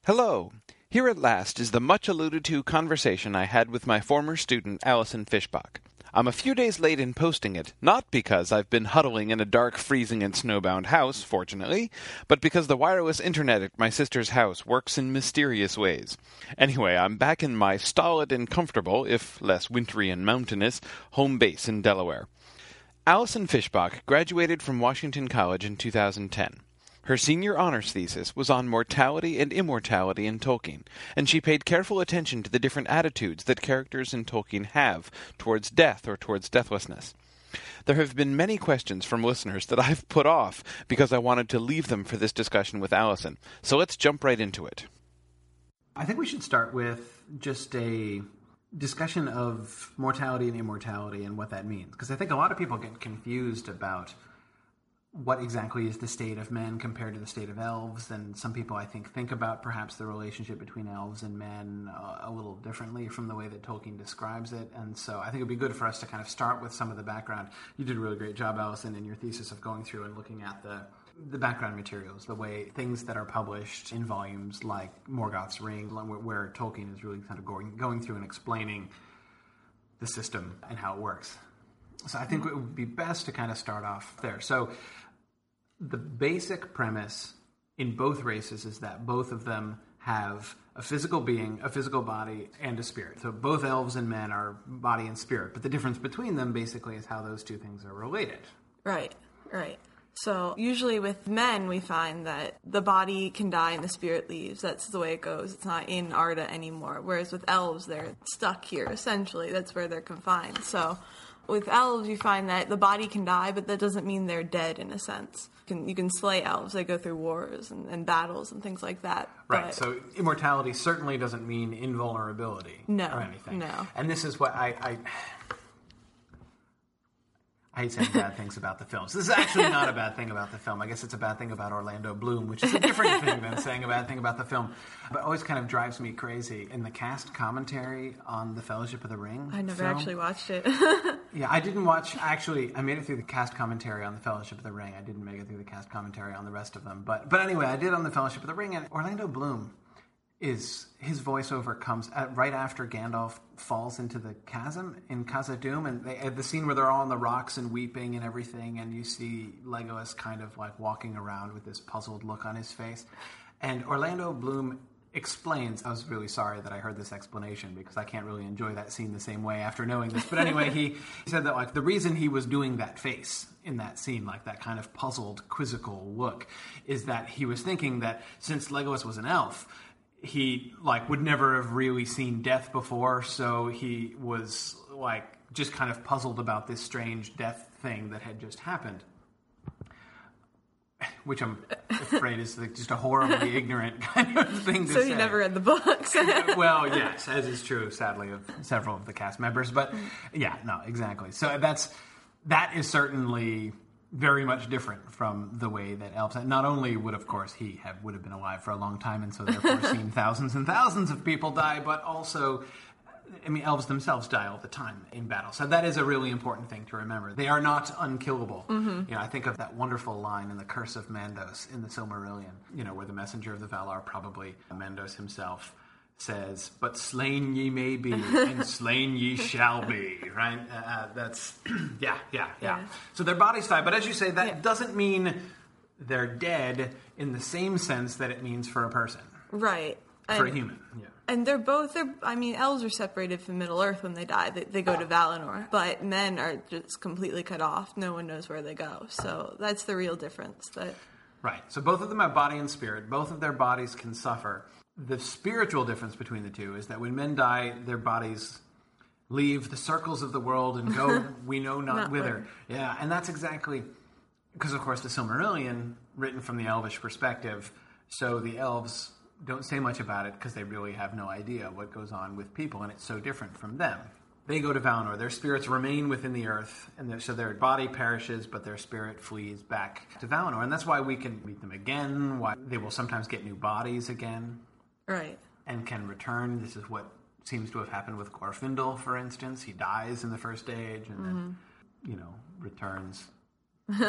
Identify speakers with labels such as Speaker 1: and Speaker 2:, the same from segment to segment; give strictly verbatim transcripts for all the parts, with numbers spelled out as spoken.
Speaker 1: Hello! Here at last is the much alluded to conversation I had with my former student, Allison Fischbach. I'm a few days late in posting it, not because I've been huddling in a dark, freezing, and snowbound house, fortunately, but because the wireless internet at my sister's house works in mysterious ways. Anyway, I'm back in my stolid and comfortable, if less wintry and mountainous, home base in Delaware. Allison Fischbach graduated from Washington College in two thousand ten. Her senior honors thesis was on mortality and immortality in Tolkien, and she paid careful attention to the different attitudes that characters in Tolkien have towards death or towards deathlessness. There have been many questions from listeners that I've put off because I wanted to leave them for this discussion with Allison, so let's jump right into it.
Speaker 2: I think we should start with just a discussion of mortality and immortality and what that means, because I think a lot of people get confused about what exactly is the state of men compared to the state of elves, and some people, I think, think about perhaps the relationship between elves and men uh, a little differently from the way that Tolkien describes it, and so I think it would be good for us to kind of start with some of the background. You did a really great job, Allison, in your thesis of going through and looking at the the background materials, the way things that are published in volumes like Morgoth's Ring, where, where Tolkien is really kind of going, going through and explaining the system and how it works. So I think it would be best to kind of start off there. So the basic premise in both races is that both of them have a physical being, a physical body, and a spirit. So both elves and men are body and spirit, but the difference between them basically is how those two things are related.
Speaker 3: Right, right. So usually with men, we find that the body can die and the spirit leaves. That's the way it goes. It's not in Arda anymore. Whereas with elves, they're stuck here, essentially. That's where they're confined. So with elves, you find that the body can die, but that doesn't mean they're dead in a sense. You can, you can slay elves. They go through wars and, and battles and things like that.
Speaker 2: Right,
Speaker 3: but
Speaker 2: so immortality certainly doesn't mean invulnerability
Speaker 3: no,
Speaker 2: or anything.
Speaker 3: No,
Speaker 2: And this is what I... I I hate saying bad things about the films. This is actually not a bad thing about the film. I guess it's a bad thing about Orlando Bloom, which is a different thing than saying a bad thing about the film. But it always kind of drives me crazy. In the cast commentary on The Fellowship of the Ring
Speaker 3: I never
Speaker 2: film,
Speaker 3: actually watched it.
Speaker 2: Yeah, I didn't watch... Actually, I made it through the cast commentary on The Fellowship of the Ring. I didn't make it through the cast commentary on the rest of them. But, but anyway, I did on The Fellowship of the Ring, and Orlando Bloom is... His voiceover comes at, right after Gandalf falls into the chasm in Khazad-dûm, and they, the scene where they're all on the rocks and weeping and everything, and you see Legolas kind of like walking around with this puzzled look on his face. And Orlando Bloom explains, I was really sorry that I heard this explanation because I can't really enjoy that scene the same way after knowing this. But anyway, he, he said that like the reason he was doing that face in that scene, like that kind of puzzled, quizzical look, is that he was thinking that since Legolas was an elf, he like would never have really seen death before, so he was like just kind of puzzled about this strange death thing that had just happened, which I'm afraid is like just a horribly ignorant kind of thing to
Speaker 3: so
Speaker 2: say.
Speaker 3: So you never read the books.
Speaker 2: Well, yes, as is true, sadly, of several of the cast members. But yeah, no, exactly. So that's that is certainly very much different from the way that elves... Not only would, of course, he have would have been alive for a long time and so therefore seen thousands and thousands of people die, but also, I mean, elves themselves die all the time in battle. So that is a really important thing to remember. They are not unkillable. Mm-hmm. You know, I think of that wonderful line in The Curse of Mandos in the Silmarillion, you know, where the messenger of the Valar, probably Mandos himself, says, "But slain ye may be, and slain ye shall be," right? Uh, that's, yeah, yeah, yeah, yeah. So their bodies die, but as you say, that yeah. doesn't mean they're dead in the same sense that it means for a person.
Speaker 3: Right.
Speaker 2: For
Speaker 3: and,
Speaker 2: a human, yeah.
Speaker 3: And they're both, they're, I mean, elves are separated from Middle-earth when they die. They, they go to Valinor, but men are just completely cut off. No one knows where they go. So that's the real difference. That
Speaker 2: Right. So both of them have body and spirit. Both of their bodies can suffer. The spiritual difference between the two is that when men die, their bodies leave the circles of the world and go, we know not, not whither. Where. Yeah, and that's exactly, because of course the Silmarillion, written from the elvish perspective, so the elves don't say much about it because they really have no idea what goes on with people, and it's so different from them. They go to Valinor. Their spirits remain within the earth, and so their body perishes, but their spirit flees back to Valinor. And that's why we can meet them again, why they will sometimes get new bodies again.
Speaker 3: Right.
Speaker 2: And can return. This is what seems to have happened with Glorfindel, for instance. He dies in the first age and mm-hmm. then, you know, returns.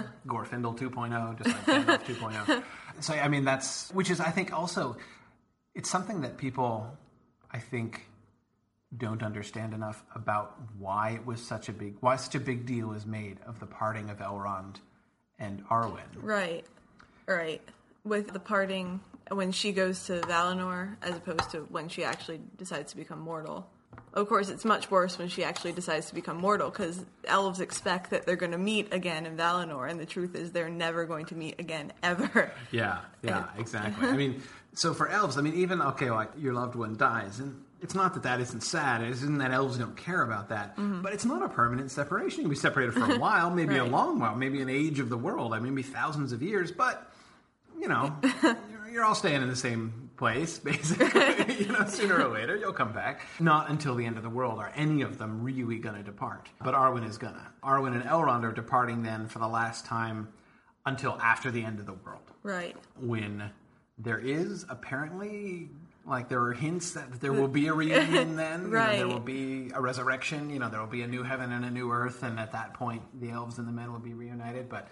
Speaker 2: Glorfindel two point oh, just like Gandalf two point oh. So, I mean, that's... Which is, I think, also... it's something that people, I think, don't understand enough about why it was such a big, why such a big deal was made of the parting of Elrond and Arwen.
Speaker 3: Right, right. With the parting when she goes to Valinor as opposed to when she actually decides to become mortal. Of course, it's much worse when she actually decides to become mortal, because elves expect that they're going to meet again in Valinor, and the truth is they're never going to meet again, ever.
Speaker 2: Yeah, yeah, exactly. I mean, so for elves, I mean, even, okay, like, your loved one dies, and it's not that that isn't sad, it isn't that elves don't care about that, mm-hmm. but it's not a permanent separation. You can be separated for a while, maybe right. a long while, maybe an age of the world, I mean, maybe thousands of years, but, you know, you're, you're all staying in the same place, basically. You know, sooner or later, you'll come back. Not until the end of the world are any of them really going to depart. But Arwen is going to. Arwen and Elrond are departing then for the last time until after the end of the world.
Speaker 3: Right.
Speaker 2: When there is apparently, like, there are hints that there will be a reunion then.
Speaker 3: Right.
Speaker 2: You know, there will be a resurrection. You know, there will be a new heaven and a new earth. And at that point, the elves and the men will be reunited. But,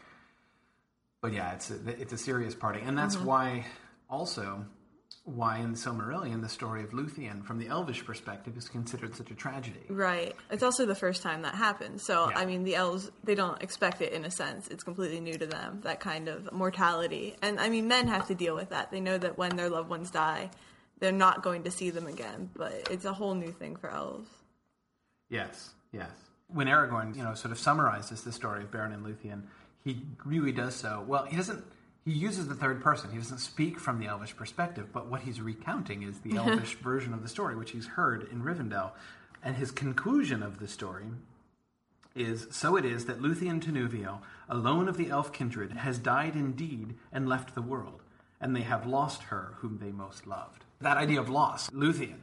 Speaker 2: but yeah, it's a, it's a serious parting. And that's mm-hmm. why, also, why in the Silmarillion the story of Luthien from the elvish perspective is considered such a tragedy.
Speaker 3: Right. It's also the first time that happens. So,
Speaker 2: yeah.
Speaker 3: I mean, the elves, they don't expect it in a sense. It's completely new to them, that kind of mortality. And, I mean, men have to deal with that. They know that when their loved ones die, they're not going to see them again. But it's a whole new thing for elves.
Speaker 2: Yes, yes. When Aragorn, you know, sort of summarizes the story of Beren and Luthien, he really does so. Well, he doesn't... He uses the third person. He doesn't speak from the elvish perspective, but what he's recounting is the elvish version of the story, which he's heard in Rivendell. And his conclusion of the story is, so it is that Luthien Tinuviel, alone of the elf kindred, has died indeed and left the world, and they have lost her whom they most loved. That idea of loss, Luthien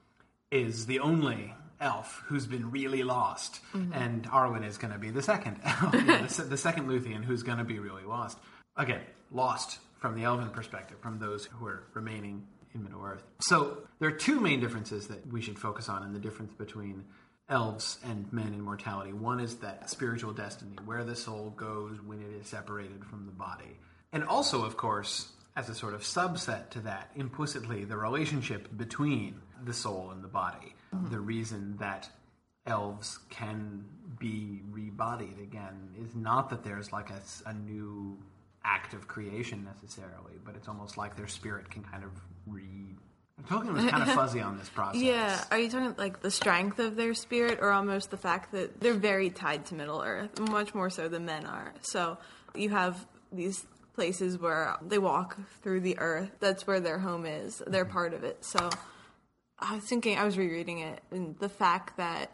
Speaker 2: is the only elf who's been really lost, mm-hmm. and Arwen is going to be the second elf, yeah, the, the second Luthien who's going to be really lost. Again, lost from the elven perspective, from those who are remaining in Middle-earth. So there are two main differences that we should focus on in the difference between elves and men in mortality. One is that spiritual destiny, where the soul goes when it is separated from the body. And also, of course, as a sort of subset to that, implicitly, the relationship between the soul and the body. Mm-hmm. The reason that elves can be rebodied again is not that there's like a, a new act of creation necessarily, but it's almost like their spirit can kind of read. Tolkien was kind of fuzzy on this process.
Speaker 3: Yeah, are you talking like the strength of their spirit, or almost the fact that they're very tied to Middle Earth, much more so than men are? So you have these places where they walk through the earth. That's where their home is. They're part of it. So I was thinking, I was rereading it, and the fact that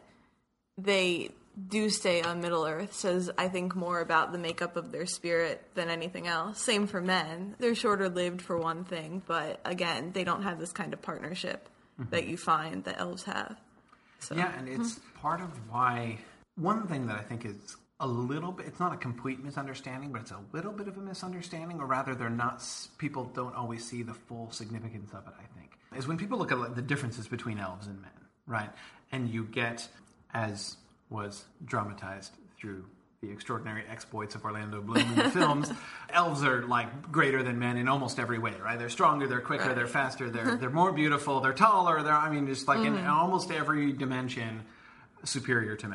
Speaker 3: they do stay on Middle Earth says, I think, more about the makeup of their spirit than anything else. Same for men. They're shorter lived for one thing, but again, they don't have this kind of partnership mm-hmm. that you find that elves have. So,
Speaker 2: yeah, and it's mm-hmm. part of why, one thing that I think is a little bit, it's not a complete misunderstanding, but it's a little bit of a misunderstanding, or rather they're not, people don't always see the full significance of it, I think, is when people look at the differences between elves and men, right? And you get, as was dramatized through the extraordinary exploits of Orlando Bloom in the films, elves are like greater than men in almost every way, right? They're stronger, they're quicker, right. they're faster, they're they're more beautiful, they're taller, they're, I mean, just like mm-hmm. in almost every dimension superior to men.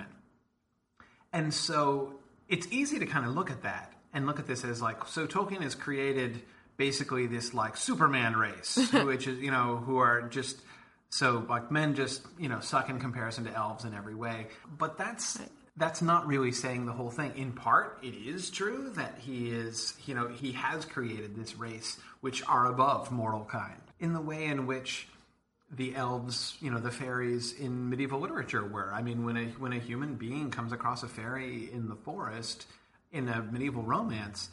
Speaker 2: And so it's easy to kind of look at that and look at this as like, so Tolkien has created basically this like Superman race, which is, you know, who are just... So, like, men just, you know, suck in comparison to elves in every way. But that's that's not really saying the whole thing. In part, it is true that he is, you know, he has created this race which are above mortal kind. In the way in which the elves, you know, the fairies in medieval literature were. I mean, when a when a human being comes across a fairy in the forest in a medieval romance,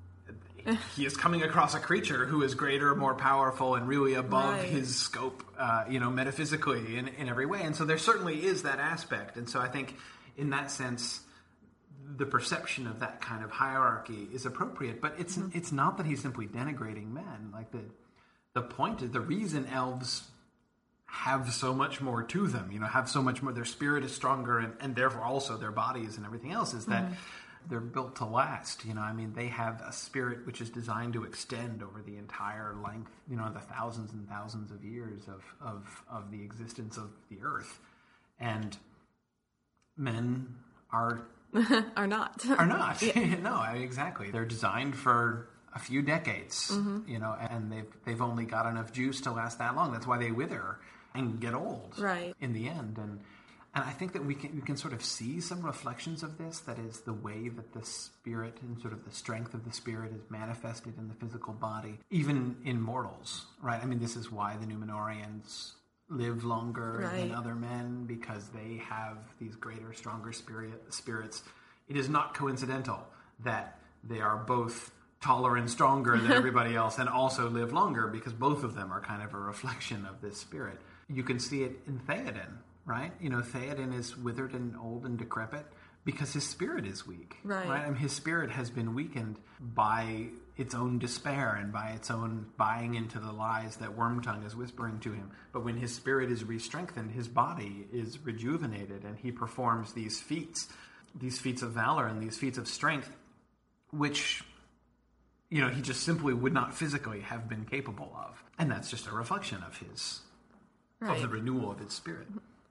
Speaker 2: he is coming across a creature who is greater, more powerful, and really above right. his scope, uh, you know, metaphysically in, in every way. And so there certainly is that aspect. And so I think in that sense, the perception of that kind of hierarchy is appropriate. But it's mm-hmm. it's not that he's simply denigrating men. Like the the point is, the reason elves have so much more to them, you know, have so much more, their spirit is stronger, and, and therefore also their bodies and everything else, is that mm-hmm. they're built to last. You know, I mean, they have a spirit which is designed to extend over the entire length, you know, the thousands and thousands of years of of, of the existence of the earth. And men are
Speaker 3: are not
Speaker 2: are not. No, I mean, exactly. They're designed for a few decades, mm-hmm. you know, and they've they've only got enough juice to last that long. That's why they wither and get old,
Speaker 3: right,
Speaker 2: in the end. And and I think that we can we can sort of see some reflections of this. That is the way that the spirit and sort of the strength of the spirit is manifested in the physical body, even in mortals, right? I mean, this is why the Numenorians live longer
Speaker 3: right.
Speaker 2: than other men, because they have these greater, stronger spirit spirits. It is not coincidental that they are both taller and stronger than everybody else and also live longer, because both of them are kind of a reflection of this spirit. You can see it in Theoden, right? You know, Theoden is withered and old and decrepit because his spirit is weak,
Speaker 3: right?
Speaker 2: right? I mean, his spirit has been weakened by its own despair and by its own buying into the lies that Wormtongue is whispering to him. But when his spirit is re-strengthened, his body is rejuvenated, and he performs these feats, these feats of valor and these feats of strength, which, you know, he just simply would not physically have been capable of. And that's just a reflection of his, right. of the renewal of his spirit.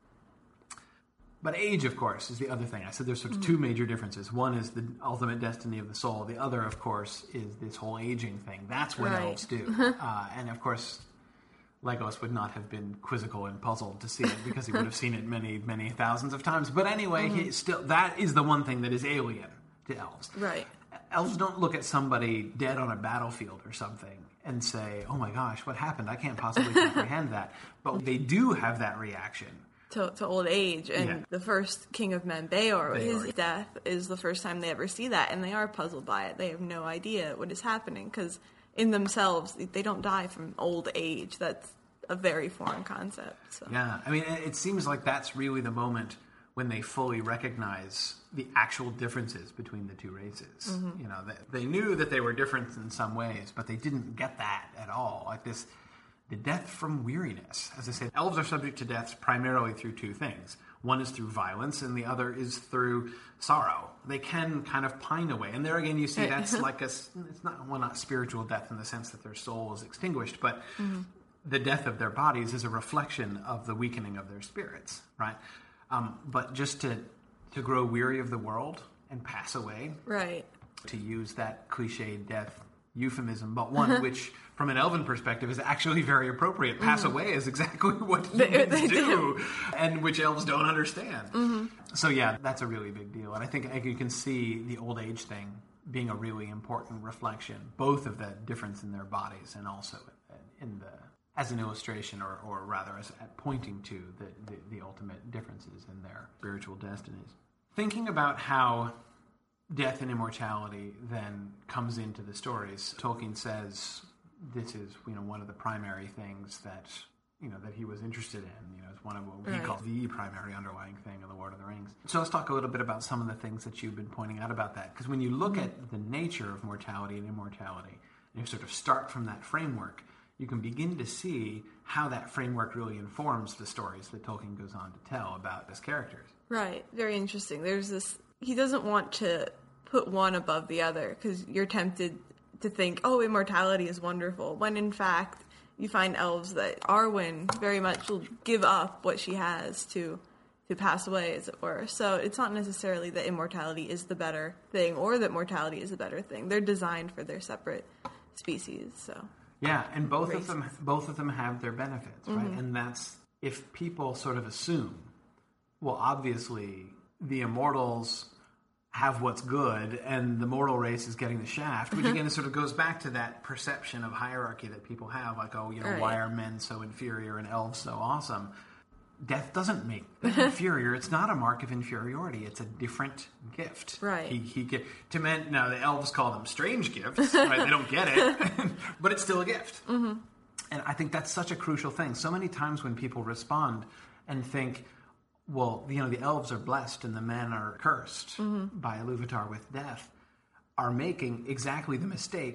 Speaker 2: But age, of course, is the other thing. I said there's sort of mm-hmm. two major differences. One is the ultimate destiny of the soul. The other, of course, is this whole aging thing. That's what
Speaker 3: right.
Speaker 2: elves do. uh, and, of course, Legolas would not have been quizzical and puzzled to see it, because he would have seen it many, many thousands of times. But anyway, mm-hmm. he still that is the one thing that is alien to elves.
Speaker 3: Right.
Speaker 2: Elves don't look at somebody dead on a battlefield or something and say, oh my gosh, what happened? I can't possibly comprehend that. But they do have that reaction.
Speaker 3: To, to old age. And
Speaker 2: yeah.
Speaker 3: the first king of men, Beor,
Speaker 2: Beor,
Speaker 3: his death is the first time they ever see that, and they are puzzled by it. They have no idea what is happening, because in themselves, they don't die from old age. That's a very foreign concept. So.
Speaker 2: Yeah, I mean, it seems like that's really the moment when they fully recognize the actual differences between the two races. Mm-hmm. You know, they, they knew that they were different in some ways, but they didn't get that at all. Like this, the death from weariness. As I said, elves are subject to deaths primarily through two things. One is through violence, and the other is through sorrow. They can kind of pine away. And there again, you see that's like a, it's not, well, not spiritual death in the sense that their soul is extinguished, but mm-hmm. the death of their bodies is a reflection of the weakening of their spirits, right? Um, but just to, to grow weary of the world and pass away.
Speaker 3: Right.
Speaker 2: To use that cliched death euphemism, but one which, from an elven perspective, is actually very appropriate. Pass mm-hmm. away is exactly what humans they, they do, do, and which elves don't understand. Mm-hmm. So yeah, that's a really big deal. And I think you can see the old age thing being a really important reflection, both of the difference in their bodies and also in the, as an illustration, or, or rather as at pointing to the, the, the ultimate differences in their spiritual destinies. Thinking about how death and immortality then comes into the stories, Tolkien says this is, you know, one of the primary things that, you know, that he was interested in. You know, it's one of what he
Speaker 3: right.
Speaker 2: calls the primary underlying thing of The Lord of the Rings. So let's talk a little bit about some of the things that you've been pointing out about that. Because when you look mm-hmm. at the nature of mortality and immortality, and you sort of start from that framework, you can begin to see how that framework really informs the stories that Tolkien goes on to tell about his characters.
Speaker 3: Right. Very interesting. There's this, he doesn't want to put one above the other, because you're tempted to think, oh, immortality is wonderful, when in fact you find elves that Arwen very much will give up what she has to to pass away, as it were. So it's not necessarily that immortality is the better thing, or that mortality is the better thing. They're designed for their separate species. So
Speaker 2: yeah, and both races. of them both of them have their benefits, right? Mm-hmm. And that's, if people sort of assume, well, obviously the immortals have what's good, and the mortal race is getting the shaft, which again sort of goes back to that perception of hierarchy that people have, like, oh, you know, right. why are men so inferior and elves so awesome? Death doesn't make them inferior. It's not a mark of inferiority. It's a different gift.
Speaker 3: Right.
Speaker 2: He, he get, to men, now the elves call them strange gifts, right? They don't get it, but it's still a gift. Mm-hmm. And I think that's such a crucial thing. So many times when people respond and think, well, you know, the elves are blessed and the men are cursed mm-hmm. by Iluvatar with death, are making exactly the mistake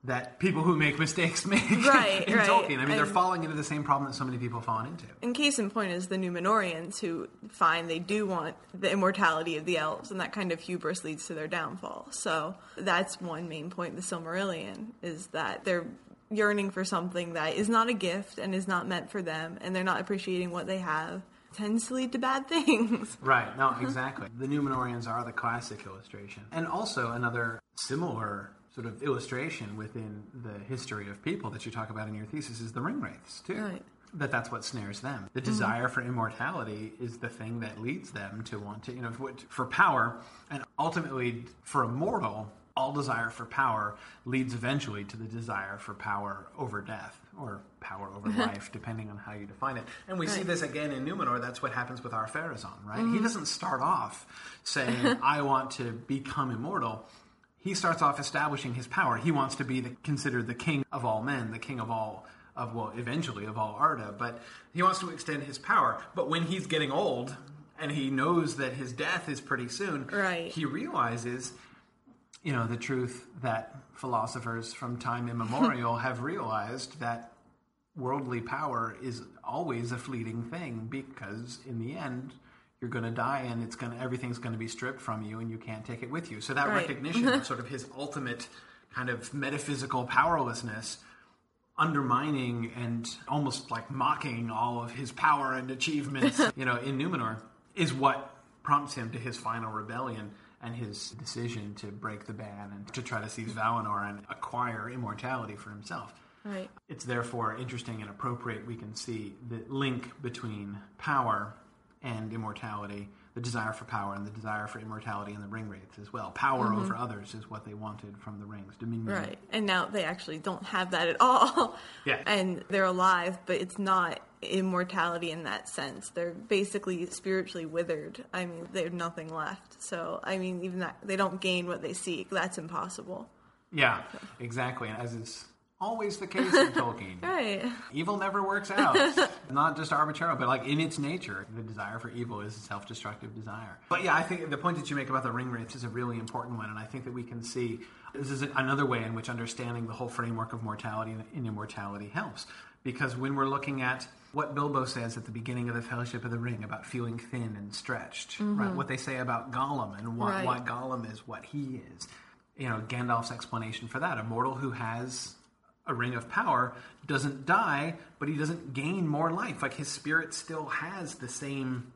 Speaker 2: that people who make mistakes make
Speaker 3: right,
Speaker 2: in
Speaker 3: right.
Speaker 2: Tolkien. I mean,
Speaker 3: and
Speaker 2: they're falling into the same problem that so many people have fallen into.
Speaker 3: And case in point is the Numenorians, who find they do want the immortality of the elves, and that kind of hubris leads to their downfall. So that's one main point, the Silmarillion, is that they're yearning for something that is not a gift and is not meant for them, and they're not appreciating what they have. It tends to lead to bad things.
Speaker 2: Right, no, exactly. The Numenorians are the classic illustration. And also another similar sort of illustration within the history of people that you talk about in your thesis is the Ringwraiths, too.
Speaker 3: Right.
Speaker 2: That that's what snares them. The desire mm-hmm. for immortality is the thing that leads them to want to, you know, for power, and ultimately for a mortal, all desire for power leads eventually to the desire for power over death, or power over life, depending on how you define it. And we right. see this again in Numenor. That's what happens with Ar-Pharazôn, right? Mm-hmm. He doesn't start off saying, I want to become immortal. He starts off establishing his power. He wants to be the, considered the king of all men, the king of all, of well, eventually of all Arda. But he wants to extend his power. But when he's getting old, and he knows that his death is pretty soon,
Speaker 3: right.
Speaker 2: he realizes, you know, the truth that philosophers from time immemorial have realized, that worldly power is always a fleeting thing, because in the end, you're going to die, and it's going to, everything's going to be stripped from you, and you can't take it with you. So that
Speaker 3: right.
Speaker 2: recognition of sort of his ultimate kind of metaphysical powerlessness, undermining and almost like mocking all of his power and achievements, you know, in Numenor, is what prompts him to his final rebellion and his decision to break the ban and to try to seize Valinor and acquire immortality for himself.
Speaker 3: Right.
Speaker 2: It's therefore interesting and appropriate we can see the link between power and immortality, the desire for power and the desire for immortality in the Ringwraiths as well. Power mm-hmm. over others is what they wanted from the rings, dominion.
Speaker 3: Right, and now they actually don't have that at all.
Speaker 2: Yeah.
Speaker 3: And they're alive, but it's not immortality in that sense. They're basically spiritually withered. I mean, they have nothing left. So, I mean, even that, they don't gain what they seek. That's impossible.
Speaker 2: Yeah, exactly. And as is always the case in Tolkien.
Speaker 3: Right.
Speaker 2: Evil never works out. Not just arbitrarily, but like in its nature, the desire for evil is a self-destructive desire. But yeah, I think the point that you make about the Ringwraiths is a really important one, and I think that we can see this is another way in which understanding the whole framework of mortality and immortality helps. Because when we're looking at what Bilbo says at the beginning of the Fellowship of the Ring about feeling thin and stretched, mm-hmm. right? What they say about Gollum and why,
Speaker 3: right.
Speaker 2: why Gollum is what he is. You know, Gandalf's explanation for that, a mortal who has a ring of power doesn't die, but he doesn't gain more life. Like, his spirit still has the same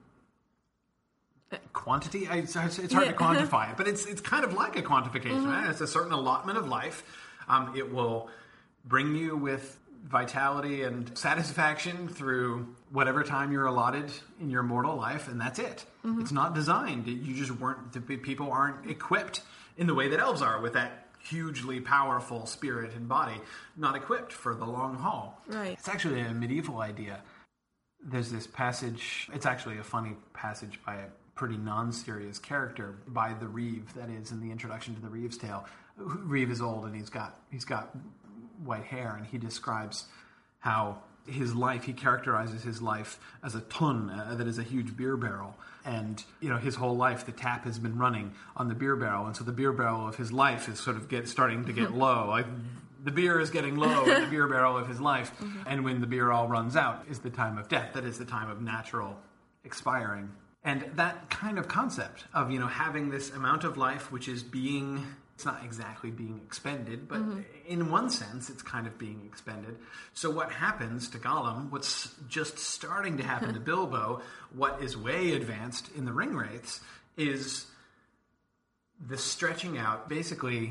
Speaker 2: quantity. It's, it's hard
Speaker 3: yeah.
Speaker 2: to quantify it, but it's it's kind of like a quantification,
Speaker 3: mm-hmm.
Speaker 2: right? It's a certain allotment of life. Um, it will bring you with vitality and satisfaction through whatever time you're allotted in your mortal life, and that's it. Mm-hmm. It's not designed. You just weren't, the people aren't equipped in the way that elves are with that hugely powerful spirit and body, not equipped for the long haul.
Speaker 3: Right.
Speaker 2: It's actually a medieval idea. There's this passage, it's actually a funny passage by a pretty non-serious character, by the Reeve, that is, in the introduction to the Reeve's Tale. Reeve is old and he's got he's got white hair, and he describes how his life, he characterizes his life as a tun, uh, that is a huge beer barrel. And, you know, his whole life, the tap has been running on the beer barrel. And so the beer barrel of his life is sort of get starting to get low. Like, the beer is getting low in the beer barrel of his life. Mm-hmm. And when the beer all runs out is the time of death. That is the time of natural expiring. And that kind of concept of, you know, having this amount of life which is being... It's not exactly being expended, but mm-hmm. in one sense, it's kind of being expended. So what happens to Gollum, what's just starting to happen to Bilbo, what is way advanced in the Ringwraiths, is the stretching out, basically...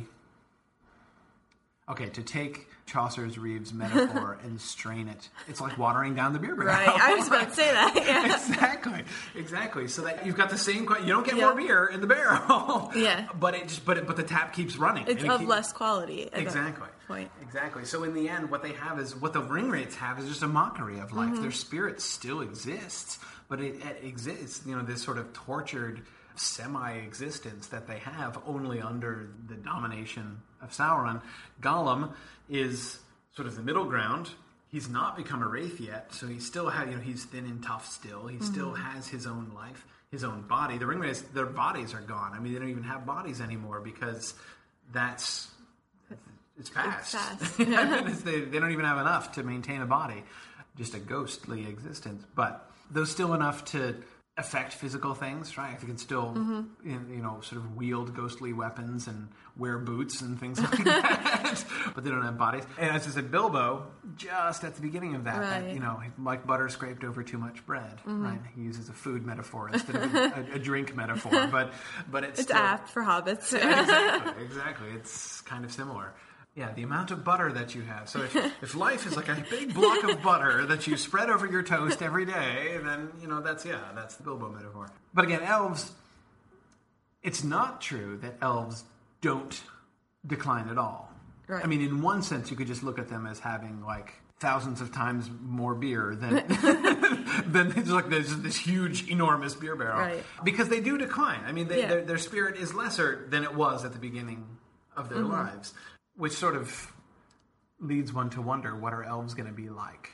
Speaker 2: Okay, to take Chaucer's Reeve's metaphor and strain it, it's like watering down the beer barrel.
Speaker 3: Right, I was about to say that. Yeah.
Speaker 2: Exactly, exactly. So that you've got the same, you don't get
Speaker 3: yeah.
Speaker 2: more beer in the barrel.
Speaker 3: Yeah.
Speaker 2: But it just, but it, but the tap keeps running.
Speaker 3: It's
Speaker 2: and it
Speaker 3: of
Speaker 2: keep,
Speaker 3: less quality. At
Speaker 2: exactly.
Speaker 3: That point.
Speaker 2: Exactly. So in the end, what they have is, what the Ringwraiths have is just a mockery of life.
Speaker 3: Mm-hmm.
Speaker 2: Their spirit still exists, but it, it exists, you know, this sort of tortured semi-existence that they have only under the domination of Sauron. Gollum is sort of the middle ground. He's not become a wraith yet, so he still has, you know, he's thin and tough still. He mm-hmm. still has his own life, his own body. The Ringwraiths, their bodies are gone. I mean, they don't even have bodies anymore, because that's it's past.
Speaker 3: It's past.
Speaker 2: I mean, it's, they, they don't even have enough to maintain a body, just a ghostly existence. But there's still enough to affect physical things, right? They can still, mm-hmm. you know, sort of wield ghostly weapons and wear boots and things like that. But they don't have bodies. And as I said, Bilbo, just at the beginning of that,
Speaker 3: right.
Speaker 2: that you know, like butter scraped over too much bread, mm-hmm. right? He uses a food metaphor instead of a, a, a drink metaphor. But but it's
Speaker 3: it's
Speaker 2: still,
Speaker 3: apt for hobbits.
Speaker 2: exactly, exactly. It's kind of similar. Yeah, the amount of butter that you have. So if, if life is like a big block of butter that you spread over your toast every day, then, you know, that's, yeah, that's the Bilbo metaphor. But again, elves, it's not true that elves don't decline at all.
Speaker 3: Right.
Speaker 2: I mean, in one sense, you could just look at them as having, like, thousands of times more beer than, than it's like there's this huge, enormous beer barrel.
Speaker 3: Right.
Speaker 2: Because they do decline. I mean, they,
Speaker 3: yeah.
Speaker 2: their, their spirit is lesser than it was at the beginning of their mm-hmm. lives. Which sort of leads one to wonder, what are elves going to be like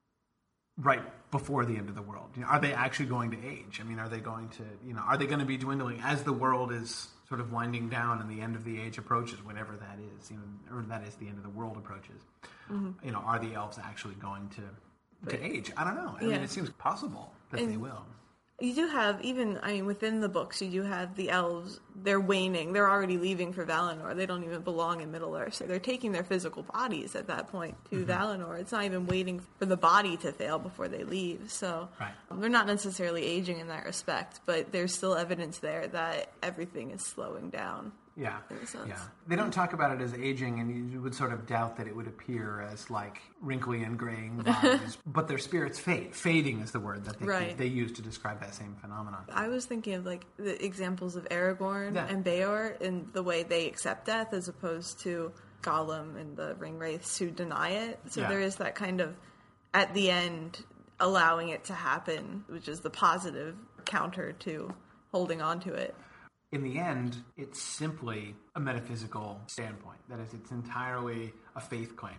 Speaker 2: right before the end of the world? You know, are they actually going to age? I mean, are they going to, you know, are they going to be dwindling as the world is sort of winding down and the end of the age approaches, whenever that is, you know, or that is the end of the world approaches? Mm-hmm. You know, are the elves actually going to to age? I don't know. I yeah. mean, it seems possible that and, they will.
Speaker 3: You do have, even, I mean, within the books, you do have the elves, they're waning, they're already leaving for Valinor, they don't even belong in Middle-earth, so they're taking their physical bodies at that point to mm-hmm. Valinor. It's not even waiting for the body to fail before they leave, so
Speaker 2: right.
Speaker 3: um, they're not necessarily aging in that respect, but there's still evidence there that everything is slowing down.
Speaker 2: Yeah, yeah. They don't talk about it as aging, and you would sort of doubt that it would appear as like wrinkly and graying bodies. But their spirits fade. Fading is the word that they
Speaker 3: right.
Speaker 2: they use to describe that same phenomenon.
Speaker 3: I was thinking of like the examples of Aragorn
Speaker 2: yeah.
Speaker 3: and Beor in the way they accept death, as opposed to Gollum and the Ringwraiths who deny it. So
Speaker 2: yeah.
Speaker 3: there is that kind of at the end allowing it to happen, which is the positive counter to holding on to it.
Speaker 2: In the end, it's simply a metaphysical standpoint. That is, it's entirely a faith claim.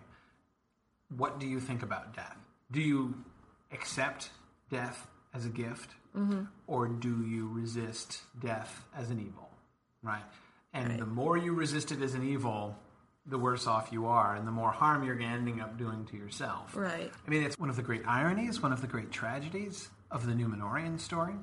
Speaker 2: What do you think about death? Do you accept death as a gift, mm-hmm. or do you resist death as an evil? Right? And right. the more you resist it as an evil, the worse off you are, and the more harm you're ending up doing to yourself.
Speaker 3: Right.
Speaker 2: I mean, it's one of the great ironies, one of the great tragedies of the Númenórean story.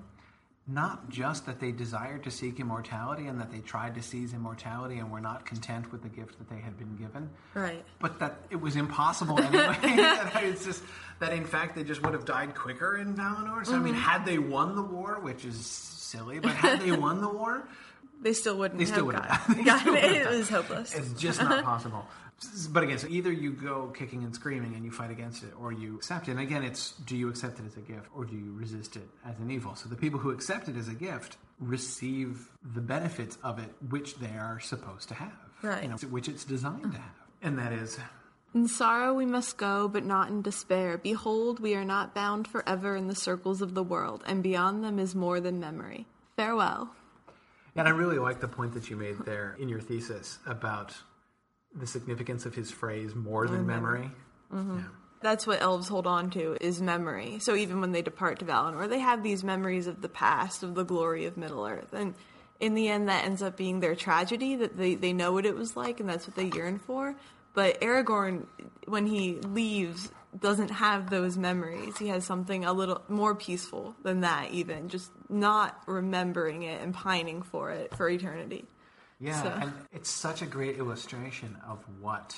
Speaker 2: Not just that they desired to seek immortality and that they tried to seize immortality and were not content with the gift that they had been given,
Speaker 3: right?
Speaker 2: But that it was impossible anyway. that it's just that in fact they just would have died quicker in Valinor. So mm-hmm. I mean, had they won the war, which is silly, but had they won the war,
Speaker 3: they still wouldn't.
Speaker 2: They still
Speaker 3: would
Speaker 2: have.
Speaker 3: Got it. It was hopeless.
Speaker 2: It's just not possible. But again, so either you go kicking and screaming and you fight against it, or you accept it. And again, it's do you accept it as a gift, or do you resist it as an evil? So the people who accept it as a gift receive the benefits of it, which they are supposed to have,
Speaker 3: right?
Speaker 2: You know, which it's designed to have, and that is.
Speaker 3: In sorrow we must go, but not in despair. Behold, we are not bound forever in the circles of the world, and beyond them is more than memory. Farewell.
Speaker 2: And I really like the point that you made there in your thesis about the significance of his phrase, more than memory.
Speaker 3: Mm-hmm.
Speaker 2: Yeah.
Speaker 3: That's what elves hold on to, is memory. So even when they depart to Valinor, they have these memories of the past, of the glory of Middle-earth. And in the end, that ends up being their tragedy, that they, they know what it was like, and that's what they yearn for. But Aragorn, when he leaves, doesn't have those memories. He has something a little more peaceful than that, even. Just not remembering it and pining for it for eternity.
Speaker 2: Yeah,
Speaker 3: so.
Speaker 2: And it's such a great illustration of what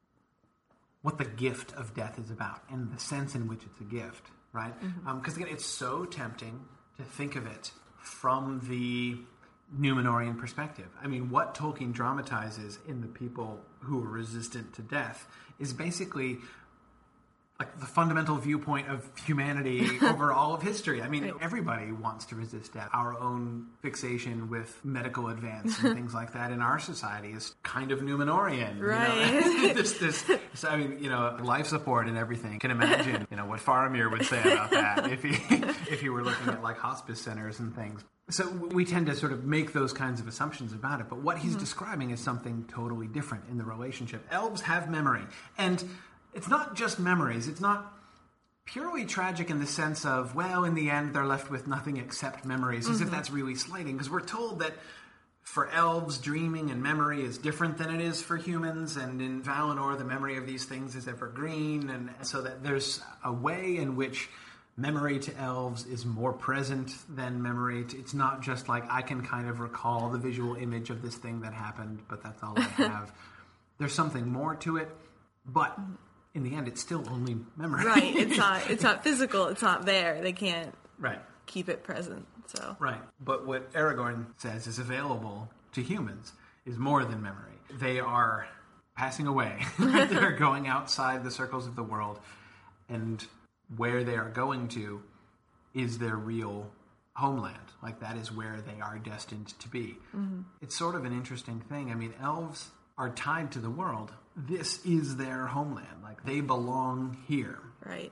Speaker 2: what the gift of death is about, and the sense in which it's a gift, right? Because mm-hmm. um, again, it's so tempting to think of it from the Númenórean perspective. I mean, what Tolkien dramatizes in the people who are resistant to death is basically like the fundamental viewpoint of humanity over all of history. I mean, right. everybody wants to resist death. Our own fixation with medical advance and things like that in our society is kind of Númenórean.
Speaker 3: Right.
Speaker 2: You know? this, this, so, I mean, you know, life support and everything. You can imagine, you know, what Faramir would say about that if he if he were looking at like hospice centers and things. So we tend to sort of make those kinds of assumptions about it. But what he's mm-hmm. describing is something totally different in the relationship. Elves have memory. And it's not just memories. It's not purely tragic in the sense of, well, in the end, they're left with nothing except memories, as mm-hmm. if that's really slighting. Because we're told that for elves, dreaming and memory is different than it is for humans, and in Valinor, the memory of these things is evergreen, and so that there's a way in which memory to elves is more present than memory to, it's not just like I can kind of recall the visual image of this thing that happened, but that's all I have. There's something more to it, but in the end, it's still only memory.
Speaker 3: Right. It's not. It's not physical. It's not there. They can't.
Speaker 2: Right.
Speaker 3: Keep it present. So.
Speaker 2: Right. But what Aragorn says is available to humans is more than memory. They are passing away. They're going outside the circles of the world, and where they are going to is their real homeland. Like, that is where they are destined to be. Mm-hmm. It's sort of an interesting thing. I mean, elves are tied to the world. This is their homeland. Like, they belong here.
Speaker 3: Right.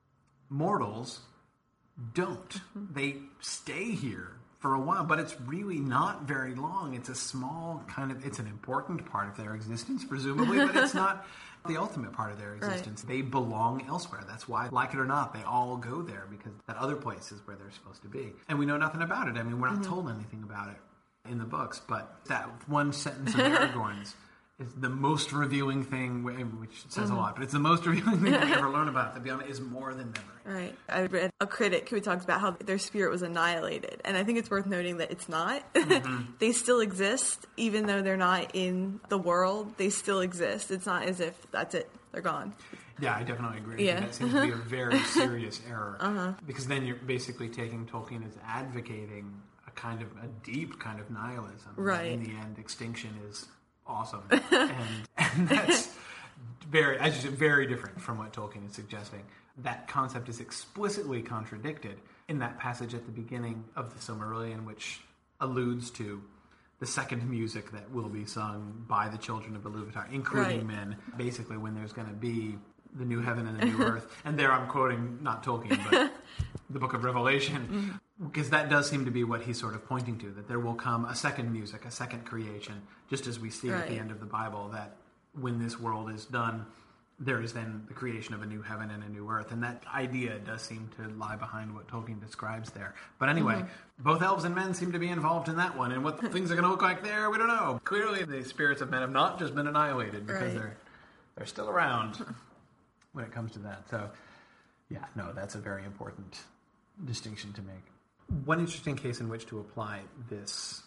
Speaker 2: Mortals don't. Mm-hmm. They stay here for a while, but it's really not very long. It's a small kind of, it's an important part of their existence, presumably, but it's not the ultimate part of their existence. Right. They belong elsewhere. That's why, like it or not, they all go there, because that other place is where they're supposed to be. And we know nothing about it. I mean, we're not mm-hmm. told anything about it in the books, but that one sentence of Aragorn's is the most revealing thing, which says mm-hmm. a lot, but it's the most revealing thing we ever learn about the Beyond is more than memory.
Speaker 3: Right. I read a critic who talks about how their spirit was annihilated, and I think it's worth noting that it's not. Mm-hmm. They still exist, even though they're not in the world. They still exist. It's not as if that's it, they're gone.
Speaker 2: Yeah, I definitely agree. Yeah. That seems to be a very serious error, uh-huh. because then you're basically taking Tolkien as advocating a kind of a deep kind of nihilism.
Speaker 3: Right.
Speaker 2: In the end, extinction is awesome, and, and that's very, as you said, very different from what Tolkien is suggesting. That concept is explicitly contradicted in that passage at the beginning of the Silmarillion, which alludes to the second music that will be sung by the children of Iluvatar, including right. men. Basically, when there's going to be the new heaven and the new earth, and there I'm quoting not Tolkien, but the Book of Revelation. Because that does seem to be what he's sort of pointing to, that there will come a second music, a second creation, just as we see right. at the end of the Bible, that when this world is done, there is then the creation of a new heaven and a new earth. And that idea does seem to lie behind what Tolkien describes there. But anyway, mm-hmm. both elves and men seem to be involved in that one. And what things are going to look like there, we don't know. Clearly, the spirits of men have not just been annihilated, because right. they're they're still around when it comes to that. So, yeah, no, that's a very important distinction to make. One interesting case in which to apply this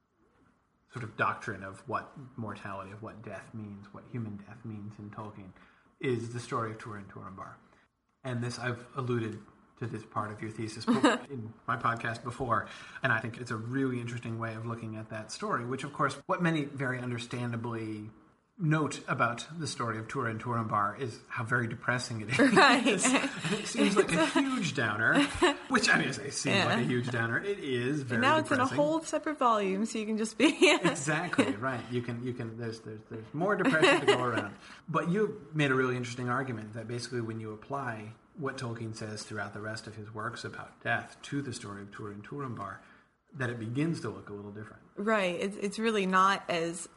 Speaker 2: sort of doctrine of what mortality, of what death means, what human death means in Tolkien, is the story of Turin Turambar. And this, I've alluded to this part of your thesis in my podcast before, and I think it's a really interesting way of looking at that story, which, of course, what many very understandably note about the story of Turin Turambar is how very depressing it is.
Speaker 3: Right.
Speaker 2: It seems like a huge downer, which I mean, it seems yeah. like a huge downer. It is very.
Speaker 3: And now
Speaker 2: depressing.
Speaker 3: It's in a whole separate volume, so you can just be
Speaker 2: exactly right. You can you can. There's there's there's more depression to go around. But you made a really interesting argument that basically, when you apply what Tolkien says throughout the rest of his works about death to the story of Turin Turambar, that it begins to look a little different.
Speaker 3: Right. It's it's really not as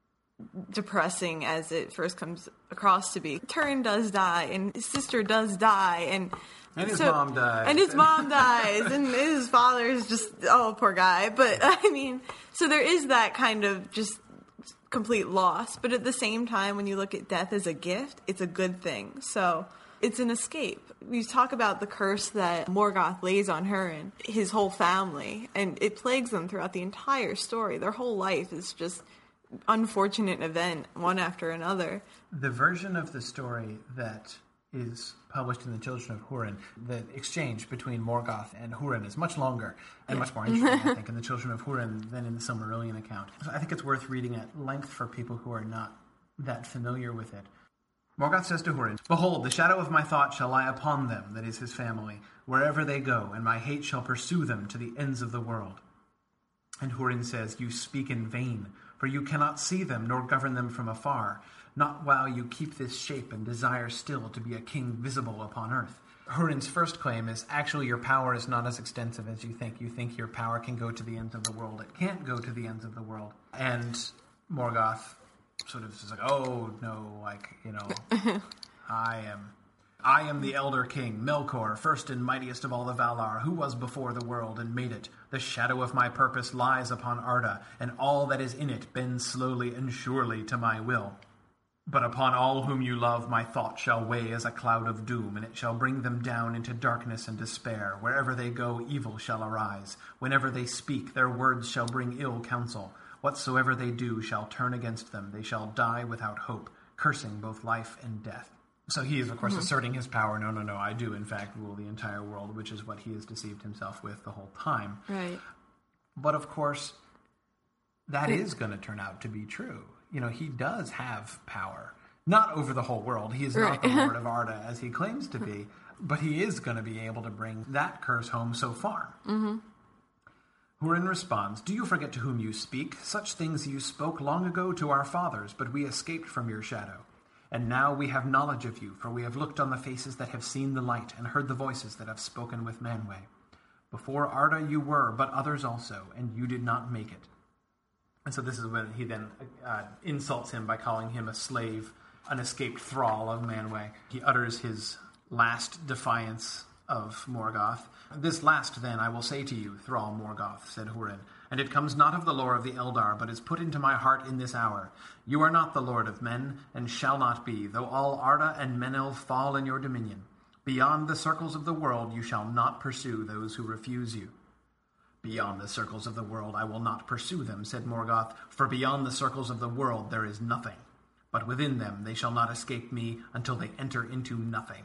Speaker 3: depressing as it first comes across to be. Turin does die, and his sister does die, and
Speaker 2: and his
Speaker 3: so,
Speaker 2: mom dies,
Speaker 3: and his mom dies, and his father is just oh poor guy. But I mean, so there is that kind of just complete loss. But at the same time, when you look at death as a gift, it's a good thing. So it's an escape. We talk about the curse that Morgoth lays on her and his whole family, and it plagues them throughout the entire story. Their whole life is just unfortunate event, one after another.
Speaker 2: The version of the story that is published in the Children of Húrin, the exchange between Morgoth and Húrin is much longer and much more interesting, I think, in the Children of Húrin than in the Silmarillion account. So I think it's worth reading at length for people who are not that familiar with it. Morgoth says to Húrin, "Behold, the shadow of my thought shall lie upon them, that is his family, wherever they go, and my hate shall pursue them to the ends of the world." And Húrin says, "You speak in vain, for you cannot see them nor govern them from afar, not while you keep this shape and desire still to be a king visible upon earth." Húrin's first claim is, actually your power is not as extensive as you think. You think your power can go to the ends of the world. It can't go to the ends of the world. And Morgoth sort of is like, oh, no, like, you know, I am I am the elder king, Melkor, first and mightiest of all the Valar, who was before the world and made it. The shadow of my purpose lies upon Arda, and all that is in it bends slowly and surely to my will. But upon all whom you love my thought shall weigh as a cloud of doom, and it shall bring them down into darkness and despair. Wherever they go, evil shall arise. Whenever they speak, their words shall bring ill counsel. Whatsoever they do shall turn against them. They shall die without hope, cursing both life and death. So he is, of course, mm-hmm. asserting his power. No, no, no, I do, in fact, rule the entire world, which is what he has deceived himself with the whole time.
Speaker 3: Right.
Speaker 2: But, of course, that is going to turn out to be true. You know, he does have power. Not over the whole world. He is
Speaker 3: right.
Speaker 2: not the Lord of Arda, as he claims to be. But he is going to be able to bring that curse home so far.
Speaker 3: Mm-hmm.
Speaker 2: Hurin responds, Do you forget to whom you speak? Such things you spoke long ago to our fathers, but we escaped from your shadow. And now we have knowledge of you, for we have looked on the faces that have seen the light, and heard the voices that have spoken with Manwë. Before Arda you were, but others also, and you did not make it. And so this is when he then uh, insults him by calling him a slave, an escaped thrall of Manwë. He utters his last defiance of Morgoth. This last, then, I will say to you, thrall Morgoth, said Hurin, and it comes not of the lore of the Eldar, but is put into my heart in this hour. You are not the lord of men, and shall not be, though all Arda and Menelve fall in your dominion. Beyond the circles of the world you shall not pursue those who refuse you. Beyond the circles of the world I will not pursue them, said Morgoth, for beyond the circles of the world there is nothing. But within them they shall not escape me until they enter into nothing.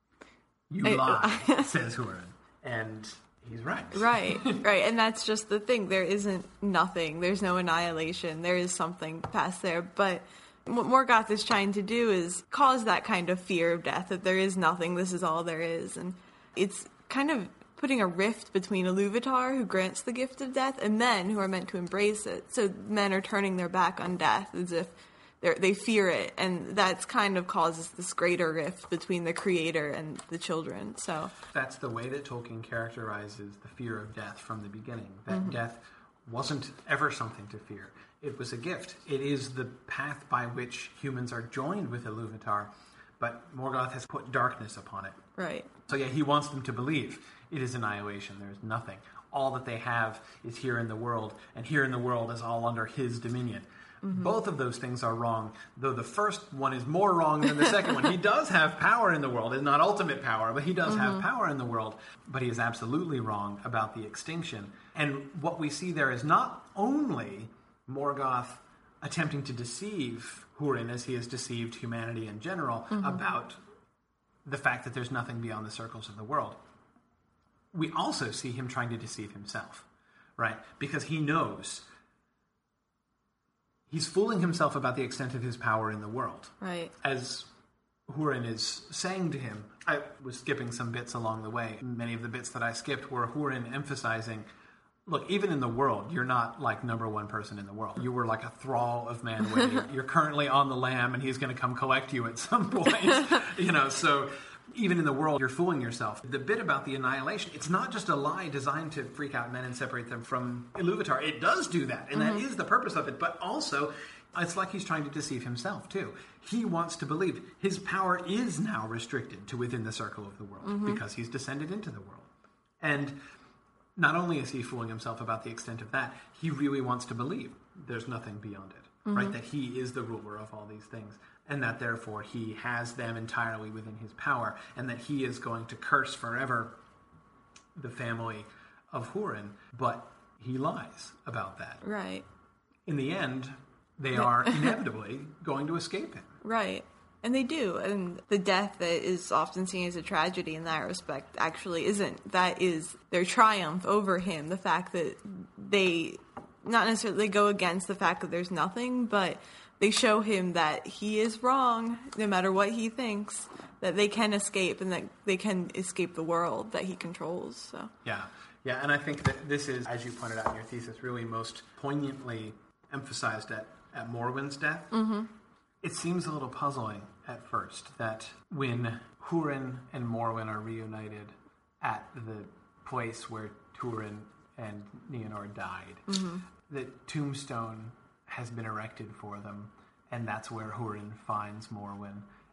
Speaker 2: You
Speaker 3: I,
Speaker 2: lie,
Speaker 3: I,
Speaker 2: says Hurin. And he's right.
Speaker 3: Right, right. And that's just the thing. There isn't nothing. There's no annihilation. There is something past there. But what Morgoth is trying to do is cause that kind of fear of death, that there is nothing, this is all there is. And it's kind of putting a rift between Iluvatar, who grants the gift of death, and men who are meant to embrace it. So men are turning their back on death as if They're, they fear it, and that's kind of causes this greater rift between the creator and the children. So
Speaker 2: that's the way that Tolkien characterizes the fear of death from the beginning. That
Speaker 3: mm-hmm.
Speaker 2: death wasn't ever something to fear. It was a gift. It is the path by which humans are joined with Iluvatar, but Morgoth has put darkness upon it.
Speaker 3: Right.
Speaker 2: So yeah, he wants them to believe it is annihilation. There is nothing. All that they have is here in the world, and here in the world is all under his dominion. Mm-hmm. Both of those things are wrong, though the first one is more wrong than the second one. He does have power in the world. It's not ultimate power, but he does mm-hmm. have power in the world. But he is absolutely wrong about the extinction. And what we see there is not only Morgoth attempting to deceive Hurin, as he has deceived humanity in general, mm-hmm. about the fact that there's nothing beyond the circles of the world. We also see him trying to deceive himself, right? Because he knows he's fooling himself about the extent of his power in the world.
Speaker 3: Right.
Speaker 2: As Hurin is saying to him, I was skipping some bits along the way. Many of the bits that I skipped were Hurin emphasizing, look, even in the world, you're not like number one person in the world. You were like a thrall of Manwë. You're currently on the lam, and he's going to come collect you at some point. You know, so even in the world, you're fooling yourself. The bit about the annihilation, it's not just a lie designed to freak out men and separate them from Iluvatar. It does do that, and mm-hmm. that is the purpose of it. But also, it's like he's trying to deceive himself, too. He wants to believe his power is now restricted to within the circle of the world mm-hmm. because he's descended into the world. And not only is he fooling himself about the extent of that, he really wants to believe there's nothing beyond it, mm-hmm. right? That he is the ruler of all these things, and that therefore he has them entirely within his power, and that he is going to curse forever the family of Hurin, but he lies about that.
Speaker 3: Right.
Speaker 2: In the end, they are inevitably going to escape him.
Speaker 3: Right. And they do. And the death that is often seen as a tragedy in that respect actually isn't. That is their triumph over him. The fact that they not necessarily go against the fact that there's nothing, but they show him that he is wrong, no matter what he thinks, that they can escape and that they can escape the world that he controls. So
Speaker 2: Yeah. Yeah, and I think that this is, as you pointed out in your thesis, really most poignantly emphasized at, at Morwen's death.
Speaker 3: Mm-hmm.
Speaker 2: It seems a little puzzling at first that when Hurin and Morwen are reunited at the place where Turin and Nienor died,
Speaker 3: mm-hmm.
Speaker 2: the tombstone has been erected for them, and that's where Hurin finds Morwen.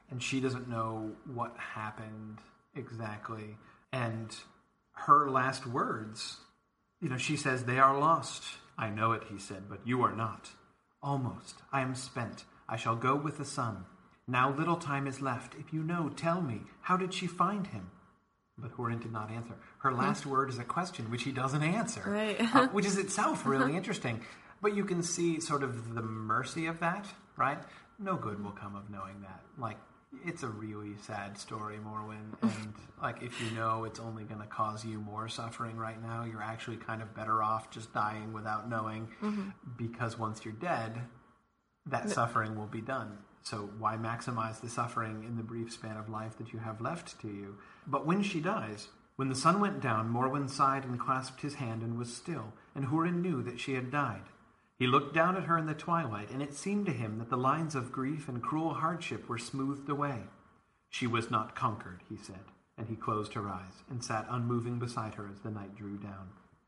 Speaker 2: and she doesn't know what happened exactly. And her last words, you know, she says, "They are lost." "I know it," he said, "but you are not." "Almost. I am spent. I shall go with the sun. Now little time is left. If you know, tell me, how did she find him?" But Hurin did not answer. Her last word is a question which he doesn't answer,
Speaker 3: Right.
Speaker 2: uh, which is itself really interesting. But you can see sort of the mercy of that, right? No good will come of knowing that. Like, it's a really sad story, Morwen, and like if you know it's only going to cause you more suffering right now, you're actually kind of better off just dying without knowing, mm-hmm. because once you're dead, that suffering will be done. So why maximize the suffering in the brief span of life that you have left to you? But when she dies, when the sun went down, Morwen sighed and clasped his hand and was still, and Hurin knew that she had died. He looked down at her in the twilight, and it seemed to him that the lines of grief and cruel hardship were smoothed away. She was not conquered, he said, and he closed her eyes and sat unmoving beside her as the night drew down.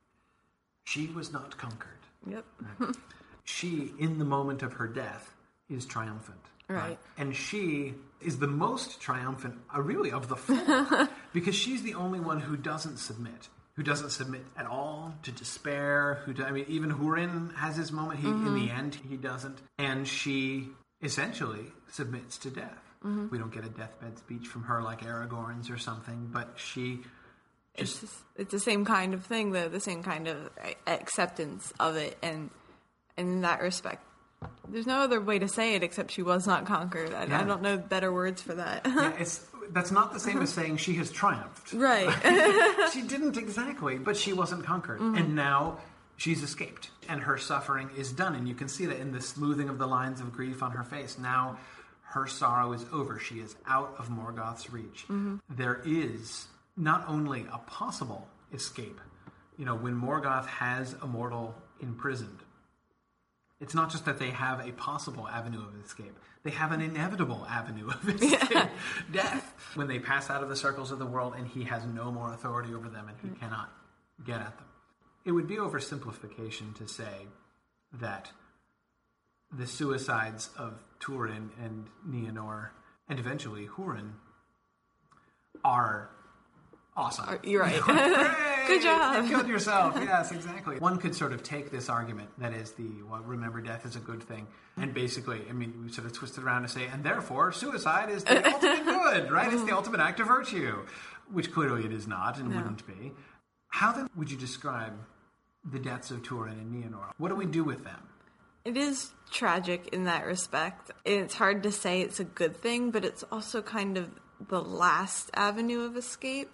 Speaker 2: She was not conquered.
Speaker 3: Yep.
Speaker 2: Right? She, in the moment of her death, is triumphant.
Speaker 3: Right.
Speaker 2: right? And she is the most triumphant, uh, really, of the four, because she's the only one who doesn't submit. Who doesn't submit at all to despair. Who do, I mean, even Hurin has his moment. He, mm-hmm. in the end, he doesn't. And she essentially submits to death. Mm-hmm. We don't get a deathbed speech from her like Aragorn's or something, but she just...
Speaker 3: It's, it's the same kind of thing, though, the same kind of acceptance of it. And, and in that respect, there's no other way to say it except she was not conquered. I, yeah. I don't know better words for that.
Speaker 2: yeah, it's... That's not the same as saying she has triumphed.
Speaker 3: Right.
Speaker 2: She didn't exactly, but she wasn't conquered. Mm-hmm. And now she's escaped. And her suffering is done. And you can see that in the smoothing of the lines of grief on her face. Now her sorrow is over. She is out of Morgoth's reach. Mm-hmm. There is not only a possible escape. You know, when Morgoth has a mortal imprisoned, it's not just that they have a possible avenue of escape. They have an inevitable avenue of escape, yeah. death, when they pass out of the circles of the world and he has no more authority over them and he mm. cannot get at them. It would be oversimplification to say that the suicides of Turin and Nienor, and eventually Hurin, are awesome.
Speaker 3: You're right.
Speaker 2: Good job. You killed yourself. Yes, exactly. One could sort of take this argument, that is the, well, remember death is a good thing, and basically, I mean, we sort of twist it around to say, and therefore, suicide is the ultimate good, right? It's the ultimate act of virtue, which clearly it is not and no. wouldn't be. How then would you describe the deaths of Turin and Nienor? What do we do with them?
Speaker 3: It is tragic in that respect. It's hard to say it's a good thing, but it's also kind of the last avenue of escape.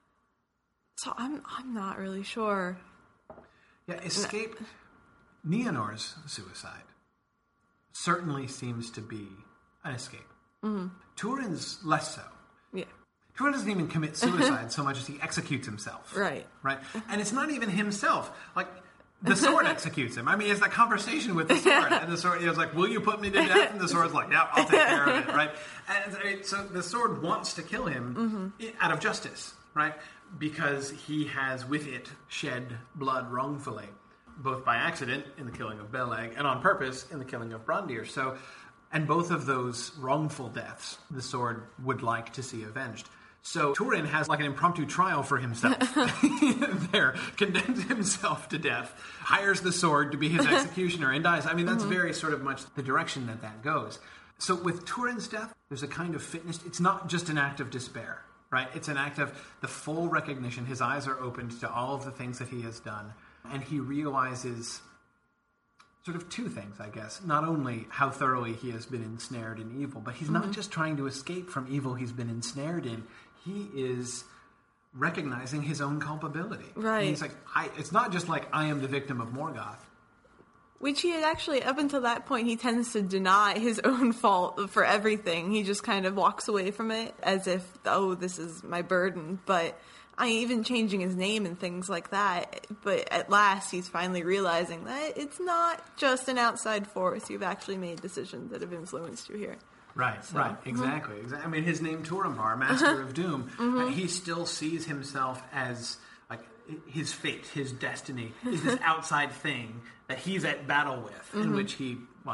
Speaker 3: So I'm I'm not really sure.
Speaker 2: Yeah, escape. No. Nienor's suicide certainly seems to be an escape. Mm-hmm. Turin's less so.
Speaker 3: Yeah.
Speaker 2: Turin doesn't even commit suicide so much as he executes himself.
Speaker 3: Right.
Speaker 2: Right. And it's not even himself. Like, the sword executes him. I mean, it's that conversation with the sword. And the sword, you know, it's like, will you put me to death? And the sword's like, yeah, I'll take care of it, right? And so the sword wants to kill him mm-hmm. out of justice, right? Because he has with it shed blood wrongfully, both by accident in the killing of Beleg and on purpose in the killing of Brandir. So, and both of those wrongful deaths, the sword would like to see avenged. So Turin has like an impromptu trial for himself. There, condemns himself to death, hires the sword to be his executioner, and dies. I mean, that's mm-hmm. very sort of much the direction that that goes. So with Turin's death, there's a kind of fitness. It's not just an act of despair. Right? It's an act of the full recognition. His eyes are opened to all of the things that he has done. And he realizes sort of two things, I guess. Not only how thoroughly he has been ensnared in evil, but he's mm-hmm. not just trying to escape from evil he's been ensnared in. He is recognizing his own culpability.
Speaker 3: Right.
Speaker 2: And he's like, I, it's not just like, I am the victim of Morgoth.
Speaker 3: Which he had actually, up until that point, he tends to deny his own fault for everything. He just kind of walks away from it as if, oh, this is my burden. But I even changing his name and things like that. But at last, he's finally realizing that it's not just an outside force. You've actually made decisions that have influenced you here.
Speaker 2: Right, so, right, exactly. Mm-hmm. exactly. I mean, his name, Turambar, Master of Doom, mm-hmm. he still sees himself as, like, his fate, his destiny, is this outside thing that he's at battle with, mm-hmm. in which he, like,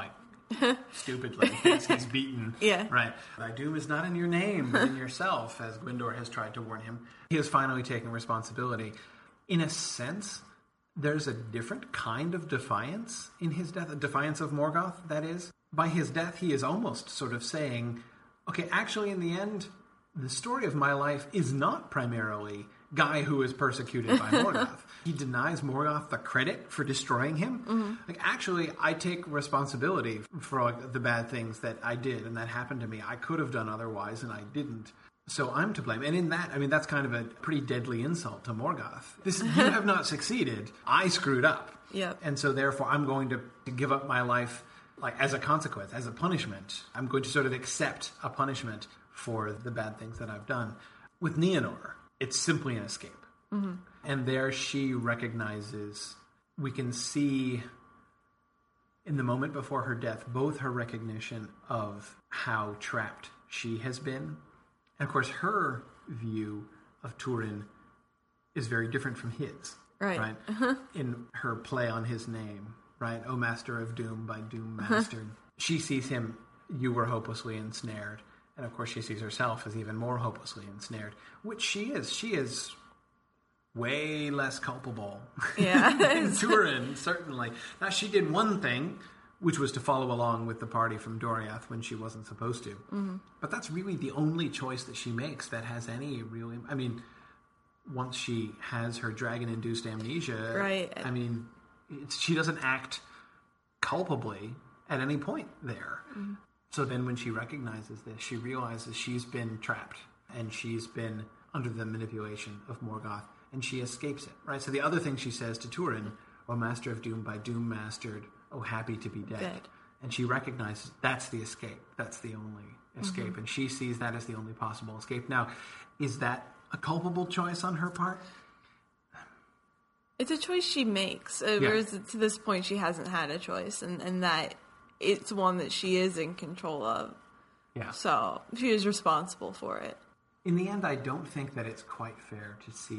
Speaker 2: stupidly as he's beaten.
Speaker 3: Yeah.
Speaker 2: Right. Thy doom is not in your name, but in yourself, as Gwyndor has tried to warn him. He is finally taking responsibility. In a sense, there's a different kind of defiance in his death, a defiance of Morgoth, that is. By his death, he is almost sort of saying, okay, actually, in the end, the story of my life is not primarily Guy who is persecuted by Morgoth. He denies Morgoth the credit for destroying him. Mm-hmm. Like, actually, I take responsibility for like, the bad things that I did and that happened to me. I could have done otherwise, and I didn't. So I'm to blame. And in that, I mean, that's kind of a pretty deadly insult to Morgoth. This, you have not succeeded. I screwed up.
Speaker 3: Yep.
Speaker 2: And so therefore, I'm going to, to give up my life like as a consequence, as a punishment. I'm going to sort of accept a punishment for the bad things that I've done. With Nienor, it's simply an escape. Mm-hmm. And there she recognizes, we can see in the moment before her death, both her recognition of how trapped she has been. And of course, her view of Turin is very different from his.
Speaker 3: Right.
Speaker 2: Right?
Speaker 3: Uh-huh.
Speaker 2: In her play on his name, right? O Master of Doom by Doom Mastered. Uh-huh. She sees him, you were hopelessly ensnared. And of course, she sees herself as even more hopelessly ensnared, which she is. She is way less culpable
Speaker 3: yeah.
Speaker 2: than Turin, certainly. Now, she did one thing, which was to follow along with the party from Doriath when she wasn't supposed to. Mm-hmm. But that's really the only choice that she makes that has any real... I mean, once she has her dragon-induced amnesia,
Speaker 3: right.
Speaker 2: I mean, it's, she doesn't act culpably at any point there. Mm-hmm. So then when she recognizes this, she realizes she's been trapped and she's been under the manipulation of Morgoth, and she escapes it, right? So the other thing she says to Turin, O Master of Doom by Doom Mastered, O happy to be dead. dead. And she recognizes that's the escape. That's the only escape. Mm-hmm. And she sees that as the only possible escape. Now, is that a culpable choice on her part?
Speaker 3: It's a choice she makes. Uh,
Speaker 2: yeah.
Speaker 3: Whereas to this point, she hasn't had a choice. And, and that it's one that she is in control of.
Speaker 2: Yeah.
Speaker 3: So she is responsible for it.
Speaker 2: In the end, I don't think that it's quite fair to see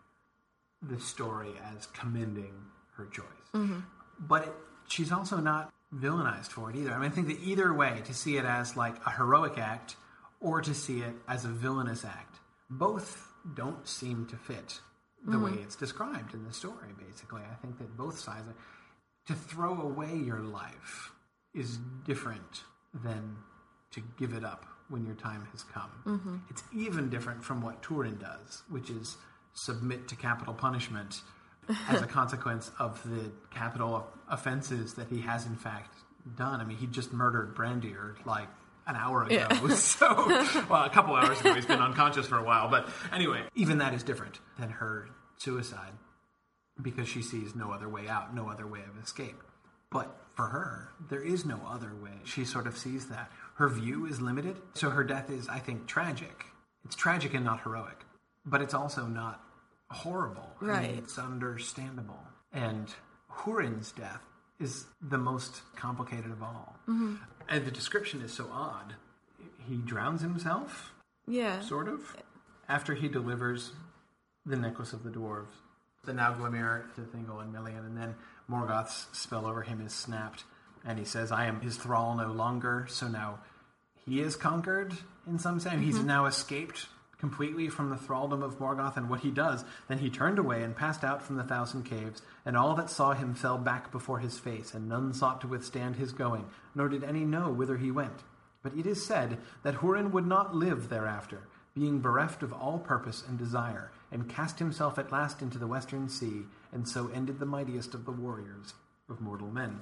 Speaker 2: the story as commending her choice. Mm-hmm. But it, she's also not villainized for it either. I mean, I think that either way, to see it as like a heroic act or to see it as a villainous act, both don't seem to fit the mm-hmm. way it's described in the story, basically. I think that both sides... Are, to throw away your life is different than to give it up when your time has come. Mm-hmm. It's even different from what Turin does, which is submit to capital punishment as a consequence of the capital offenses that he has in fact done. I mean, he just murdered Brandir like an hour ago. Yeah. So, well, a couple hours ago. He's been unconscious for a while. But anyway, even that is different than her suicide because she sees no other way out, no other way of escape. But for her, there is no other way. She sort of sees that. Her view is limited, so her death is, I think, tragic. It's tragic and not heroic, but it's also not horrible.
Speaker 3: Right.
Speaker 2: I mean, it's understandable. And Hurin's death is the most complicated of all. Mm-hmm. And the description is so odd. He drowns himself,
Speaker 3: yeah,
Speaker 2: sort of, after he delivers the necklace of the dwarves. The now Glimmer to Thingol and Melian, and then Morgoth's spell over him is snapped, and he says, I am his thrall no longer, so now he is conquered in some sense. Mm-hmm. He's now escaped completely from the thraldom of Morgoth, and what he does, then he turned away and passed out from the thousand caves, and all that saw him fell back before his face, and none sought to withstand his going, nor did any know whither he went. But it is said that Hurin would not live thereafter, being bereft of all purpose and desire, and cast himself at last into the western sea, and so ended the mightiest of the warriors of mortal men.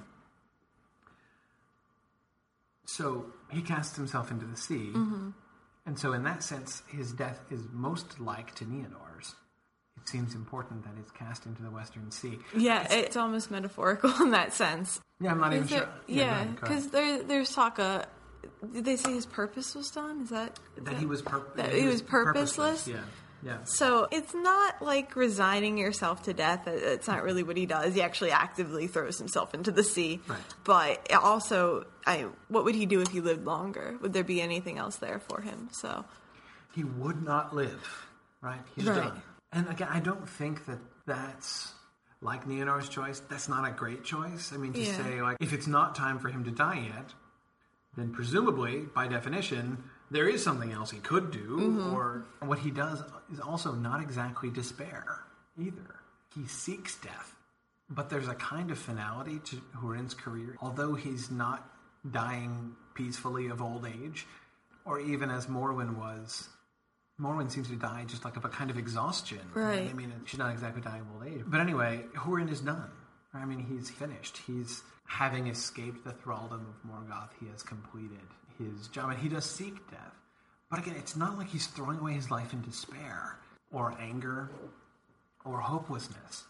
Speaker 2: So he casts himself into the sea, mm-hmm. and so in that sense, his death is most like to Nianor's. It seems important that it's cast into the western sea.
Speaker 3: Yeah,
Speaker 2: it's,
Speaker 3: it's almost metaphorical in that sense.
Speaker 2: Yeah, I'm not even
Speaker 3: there,
Speaker 2: sure.
Speaker 3: Yeah, because yeah, there, there's talk of... Did they say his purpose was done? Is that... Is
Speaker 2: that,
Speaker 3: that
Speaker 2: he was, pur-
Speaker 3: that
Speaker 2: he
Speaker 3: he
Speaker 2: was
Speaker 3: was purposeless?
Speaker 2: purposeless? Yeah. Yeah.
Speaker 3: So it's not like resigning yourself to death. It's not really what he does. He actually actively throws himself into the sea.
Speaker 2: Right.
Speaker 3: But also, I, what would he do if he lived longer? Would there be anything else there for him? So
Speaker 2: he would not live, right? He's
Speaker 3: right.
Speaker 2: done. And again, I don't think that that's like Nianor's choice, that's not a great choice. I mean, to
Speaker 3: Yeah.
Speaker 2: say, like, if it's not time for him to die yet, then presumably, by definition, there is something else he could do, mm-hmm. or what he does is also not exactly despair either. He seeks death, but there's a kind of finality to Hurin's career. Although he's not dying peacefully of old age, or even as Morwen was, Morwen seems to die just like of a kind of exhaustion.
Speaker 3: Right.
Speaker 2: I mean, she's not exactly dying of old age. But anyway, Hurin is done. I mean, he's finished. He's, having escaped the thraldom of Morgoth, he has completed his job, and he does seek death. But again, it's not like he's throwing away his life in despair, or anger, or hopelessness.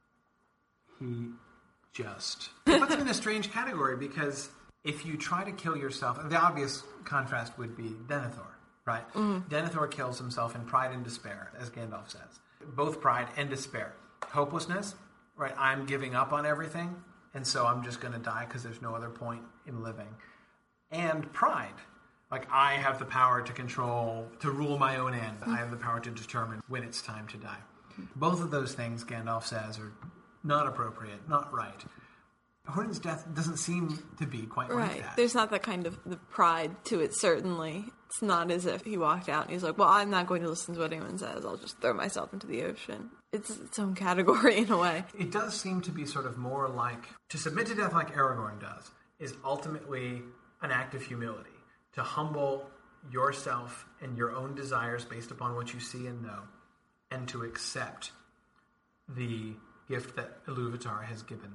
Speaker 2: He just puts him in a strange category, because if you try to kill yourself, the obvious contrast would be Denethor, right? Mm-hmm. Denethor kills himself in pride and despair, as Gandalf says. Both pride and despair. Hopelessness, right? I'm giving up on everything, and so I'm just going to die because there's no other point in living. And pride. Like, I have the power to control, to rule my own end. Mm-hmm. I have the power to determine when it's time to die. Both of those things, Gandalf says, are not appropriate, not right. Hurin's death doesn't seem to be quite
Speaker 3: right.
Speaker 2: like that.
Speaker 3: There's not that kind of the pride to it, certainly. It's not as if he walked out and he's like, well, I'm not going to listen to what anyone says. I'll just throw myself into the ocean. It's its own category in a way.
Speaker 2: It does seem to be sort of more like, to submit to death like Aragorn does, is ultimately an act of humility. To humble yourself and your own desires based upon what you see and know, and to accept the gift that Iluvatar has given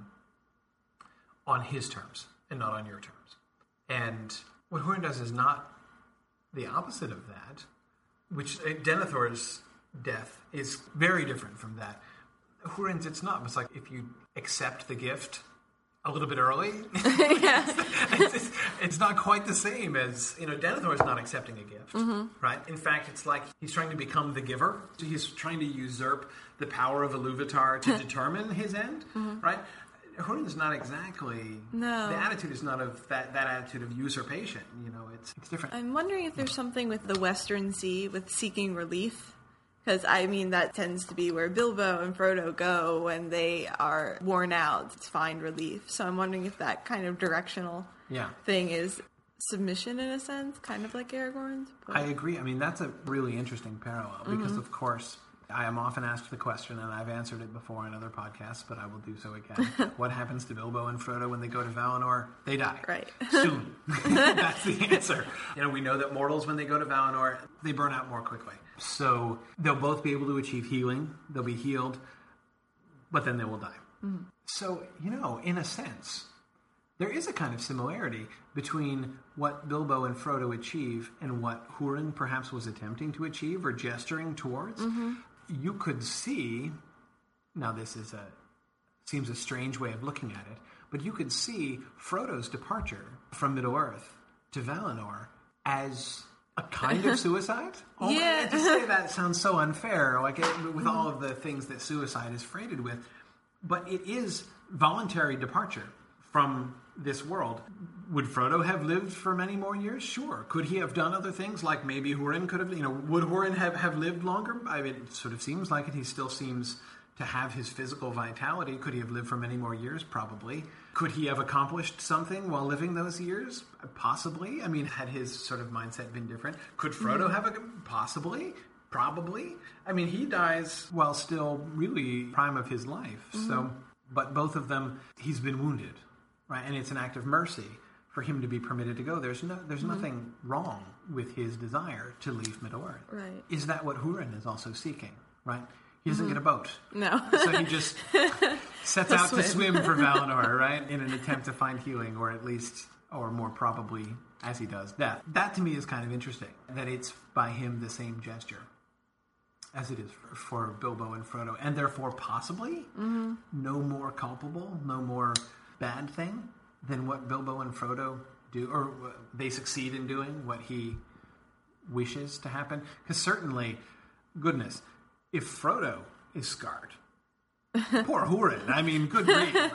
Speaker 2: on his terms and not on your terms. And what Hurin does is not the opposite of that, which Denethor's death is very different from that. Hurin's, it's not. It's like if you accept the gift a little bit early,
Speaker 3: yeah.
Speaker 2: it's, it's, it's not quite the same as, you know, Denethor is not accepting a gift, mm-hmm. right? In fact, it's like he's trying to become the giver. So he's trying to usurp the power of Iluvatar to determine his end, mm-hmm. right? Hurin's not exactly,
Speaker 3: no.
Speaker 2: the attitude is not of that, that attitude of usurpation, you know, it's, it's different.
Speaker 3: I'm wondering if there's something with the Western Sea with seeking relief. Because, I mean, that tends to be where Bilbo and Frodo go when they are worn out to find relief. So I'm wondering if that kind of directional
Speaker 2: yeah.
Speaker 3: thing is submission in a sense, kind of like Aragorn's. But...
Speaker 2: I agree. I mean, that's a really interesting parallel because, mm-hmm. of course, I am often asked the question, and I've answered it before in other podcasts, but I will do so again. What happens to Bilbo and Frodo when they go to Valinor? They die.
Speaker 3: Right.
Speaker 2: Soon. That's the answer. You know, we know that mortals, when they go to Valinor, they burn out more quickly. So they'll both be able to achieve healing. They'll be healed, but then they will die. Mm-hmm. So, you know, in a sense, there is a kind of similarity between what Bilbo and Frodo achieve and what Hurin perhaps was attempting to achieve or gesturing towards. Mm-hmm. You could see, now this is a seems a strange way of looking at it, but you could see Frodo's departure from Middle-earth to Valinor as a kind of suicide? Oh,
Speaker 3: yeah.
Speaker 2: To say that sounds so unfair, like it, with all of the things that suicide is freighted with. But it is voluntary departure from this world. Would Frodo have lived for many more years? Sure. Could he have done other things? Like maybe Hurin could have, you know, would Hurin have, have lived longer? I mean, it sort of seems like it. He still seems to have his physical vitality. Could he have lived for many more years? Probably. Could he have accomplished something while living those years? Possibly. I mean, had his sort of mindset been different? Could Frodo have a... Possibly. Probably. I mean, he dies while still really prime of his life. Mm-hmm. So, but both of them, he's been wounded, right? And it's an act of mercy for him to be permitted to go. There's no, there's mm-hmm. nothing wrong with his desire to leave Middle-earth.
Speaker 3: Right.
Speaker 2: Is that what Hurin is also seeking, right? He doesn't mm-hmm. get a boat.
Speaker 3: No.
Speaker 2: So he just sets out swim. to swim for Valinor, right? In an attempt to find healing, or at least, or more probably, as he does, death. That to me is kind of interesting, that it's by him the same gesture as it is for, for Bilbo and Frodo, and therefore possibly mm-hmm. no more culpable, no more bad thing than what Bilbo and Frodo do, or they succeed in doing, what he wishes to happen. Because certainly, goodness, if Frodo is scarred, poor Hurin, I mean, good grief. Right?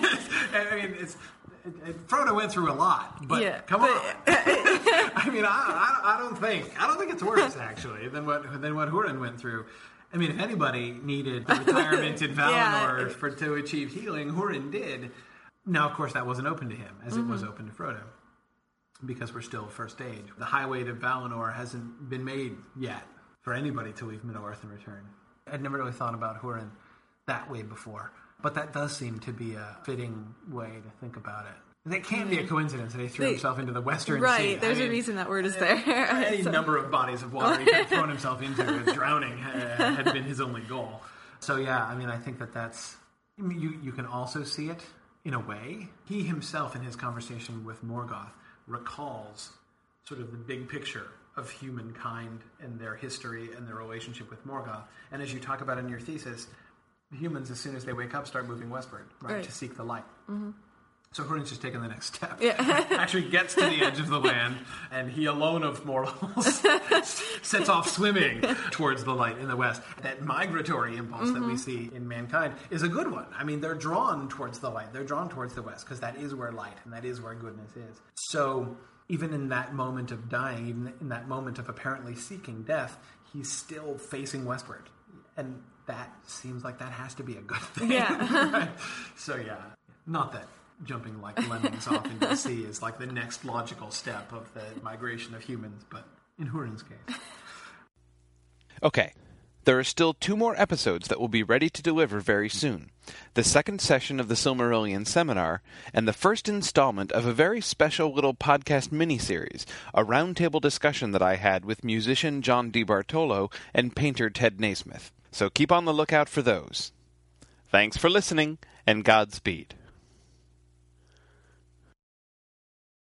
Speaker 2: I mean, it's, it, it, Frodo went through a lot, but
Speaker 3: yeah,
Speaker 2: come
Speaker 3: but,
Speaker 2: on. I mean, I, I, I don't think, I don't think it's worse, actually, than what, than what Hurin went through. I mean, if anybody needed the retirement in Valinor
Speaker 3: Yeah.
Speaker 2: for to achieve healing, Hurin did. Now, of course, that wasn't open to him, as mm-hmm. it was open to Frodo, because we're still First Age. The highway to Valinor hasn't been made yet for anybody to leave Middle-earth and return. I'd never really thought about Hurin that way before, but that does seem to be a fitting way to think about it. It can't be a coincidence that he threw
Speaker 3: They,
Speaker 2: himself into the Western
Speaker 3: right,
Speaker 2: Sea.
Speaker 3: Right, there's
Speaker 2: I mean,
Speaker 3: a reason that word is there.
Speaker 2: Any
Speaker 3: so.
Speaker 2: number of bodies of water he could have thrown himself into, drowning had been his only goal. So yeah, I mean, I think that that's... I mean, you, you can also see it in a way. He himself, in his conversation with Morgoth, recalls sort of the big picture of humankind and their history and their relationship with Morgoth. And as you talk about in your thesis, humans, as soon as they wake up, start moving westward, right, right. to seek the light. Mm-hmm. So Hurin's just taken the next step. Yeah. Actually gets to the edge of the land, and he alone of mortals sets off swimming towards the light in the west. That migratory impulse mm-hmm. that we see in mankind is a good one. I mean, they're drawn towards the light. They're drawn towards the west, because that is where light and that is where goodness is. So even in that moment of dying, even in that moment of apparently seeking death, he's still facing westward. And that seems like that has to be a good thing.
Speaker 3: Yeah.
Speaker 2: Right? So yeah, not that jumping like lemmings off into the sea is like the next logical step of the migration of humans, but in Hurin's case.
Speaker 1: Okay, there are still two more episodes that will be ready to deliver very soon. The second session of the Silmarillion Seminar, and the first installment of a very special little podcast miniseries, a roundtable discussion that I had with musician John DiBartolo and painter Ted Naismith. So keep on the lookout for those. Thanks for listening, and Godspeed.